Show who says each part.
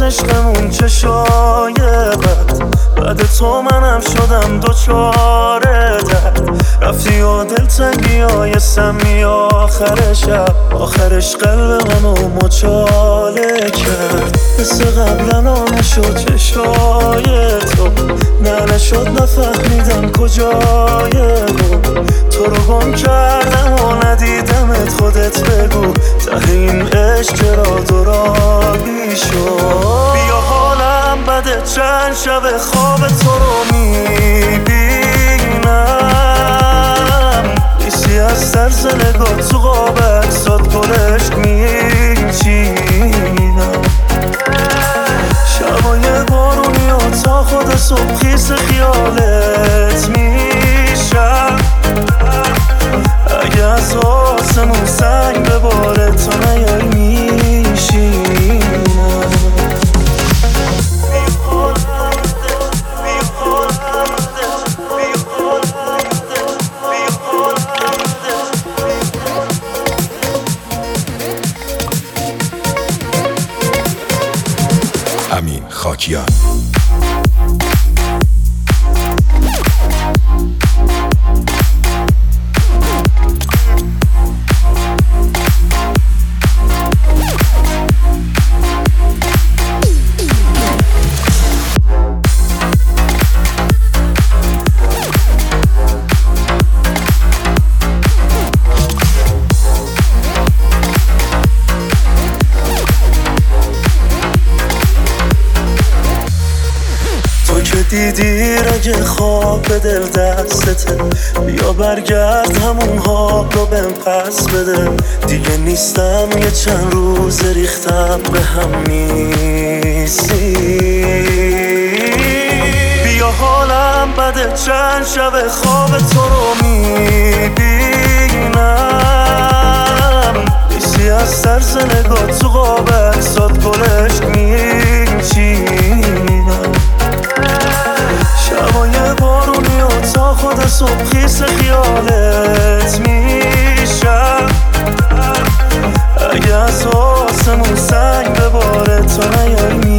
Speaker 1: از عشقمون چه شایبت، بعد تو منم شدم دوچاره درد. رفتی و دلتنگی های سمی آخر شب، آخرش قلب منو مچاله کرد. مثل قبلا نشد چشای تو، نه نشد نفهمیدم کجای بود. تو رو گم کردم و ندیدمت، خودت بگو ته این عشق چرا دورانی شد. بیا حالم بده چند شب خواب تو رو میبینم، نیستی از طرز نگاه تو قاب اکسات گلش میچینم. شبای بارونی و تا خود صبح خیس خیالت میشم. اگه از آسمون سنگ بباره تو نیای میشینم.
Speaker 2: امین خاکیان.
Speaker 1: دیدی رگ خواب به دل دستته، بیا برگرد همون حال رو بهم پس بده. دیگه نیستم یه چند روز ریختم به هم نیستی. بیا حالم بده چند شب خواب تو رو میبینم، نیستی از طرز نگاه تو قاب اکسات گلش میچینم. شبای بارونی و تا خود صبح خیس خیالت میشم. اگه از آسمون سنگ بباره تو نیای